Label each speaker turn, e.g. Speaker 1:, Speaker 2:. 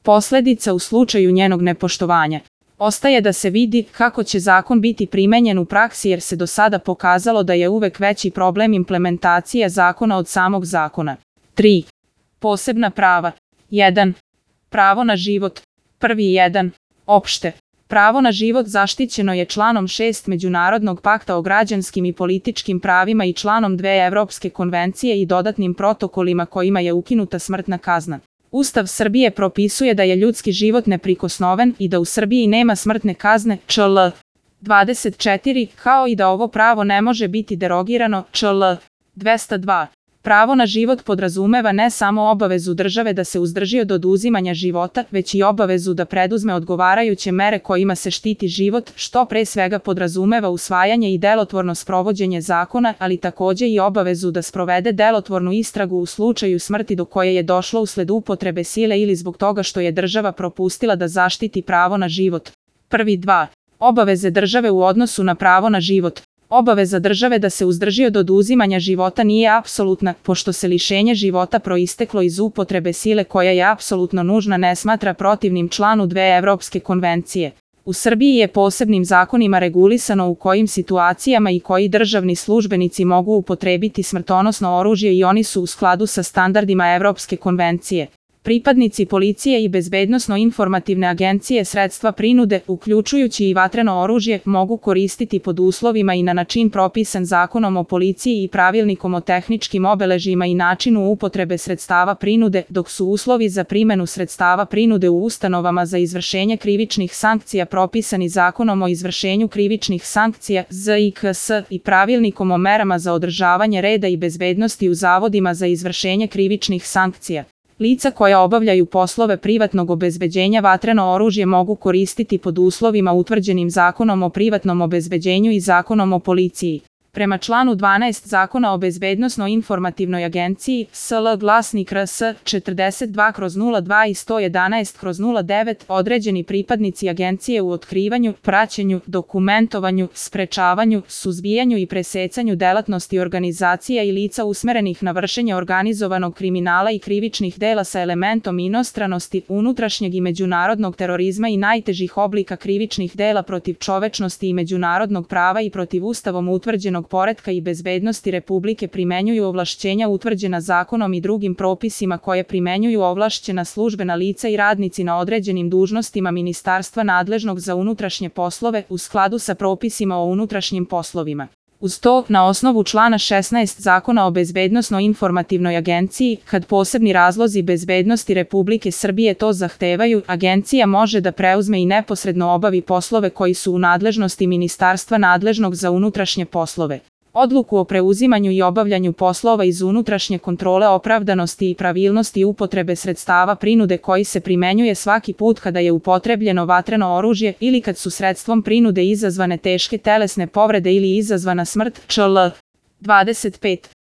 Speaker 1: posledica u slučaju njenog nepoštovanja. Ostaje da se vidi kako će zakon biti primenjen u praksi jer se do sada pokazalo da je uvek veći problem implementacija zakona od samog zakona. 3. Posebna prava. 1. Pravo na život. Prvi 1. Opšte. Pravo na život zaštićeno je članom 6 Međunarodnog pakta o građanskim i političkim pravima i članom 2 Evropske konvencije i dodatnim protokolima kojima je ukinuta smrtna kazna. Ustav Srbije propisuje da je ljudski život neprikosnoven i da u Srbiji nema smrtne kazne, čl. 24, kao i da ovo pravo ne može biti derogirano, čl. 202. Pravo na život podrazumeva ne samo obavezu države da se uzdrži od oduzimanja života, već i obavezu da preduzme odgovarajuće mere kojima se štiti život, što pre svega podrazumeva usvajanje i delotvorno sprovođenje zakona, ali takođe i obavezu da sprovede delotvornu istragu u slučaju smrti do koje je došlo usled upotrebe sile ili zbog toga što je država propustila da zaštiti pravo na život. Prvi 2. Obaveze države u odnosu na pravo na život. Obaveza države da se uzdrži od oduzimanja života nije apsolutna, pošto se lišenje života proisteklo iz upotrebe sile koja je apsolutno nužna ne smatra protivnim članu 2 Evropske konvencije. U Srbiji je posebnim zakonima regulisano u kojim situacijama i koji državni službenici mogu upotrebiti smrtonosno oružje i oni su u skladu sa standardima Evropske konvencije. Pripadnici policije i bezbednosno-informativne agencije sredstva prinude, uključujući i vatreno oružje, mogu koristiti pod uslovima i na način propisan Zakonom o policiji i Pravilnikom o tehničkim obeležjima i načinu upotrebe sredstava prinude, dok su uslovi za primenu sredstava prinude u ustanovama za izvršenje krivičnih sankcija propisani Zakonom o izvršenju krivičnih sankcija ZIKS i Pravilnikom o merama za održavanje reda i bezbednosti u zavodima za izvršenje krivičnih sankcija. Lica koja obavljaju poslove privatnog obezbeđenja vatreno oružje mogu koristiti pod uslovima utvrđenim Zakonom o privatnom obezbeđenju i Zakonom o policiji. Prema članu 12 Zakona o bezbednosno-informativnoj agenciji, SL glasnik RS 42/02 i 111/09, određeni pripadnici agencije u otkrivanju, praćenju, dokumentovanju, sprečavanju, suzbijanju i presecanju delatnosti organizacija i lica usmerenih na vršenje organizovanog kriminala i krivičnih dela sa elementom inostranosti, unutrašnjeg i međunarodnog terorizma i najtežih oblika krivičnih dela protiv čovečnosti i međunarodnog prava i protiv ustavom utvrđenog poretka i bezbednosti Republike primenjuju ovlašćenja utvrđena zakonom i drugim propisima koje primenjuju ovlašćena službena lica i radnici na određenim dužnostima ministarstva nadležnog za unutrašnje poslove u skladu sa propisima o unutrašnjim poslovima. Uz to, na osnovu člana 16 Zakona o bezbednosno-informativnoj agenciji, kad posebni razlozi bezbednosti Republike Srbije to zahtevaju, agencija može da preuzme i neposredno obavi poslove koji su u nadležnosti ministarstva nadležnog za unutrašnje poslove. Odluku o preuzimanju i obavljanju poslova iz unutrašnje kontrole opravdanosti i pravilnosti upotrebe sredstava prinude koji se primenjuje svaki put kada je upotrebljeno vatreno oružje ili kad su sredstvom prinude izazvane teške telesne povrede ili izazvana smrt, čl. 25.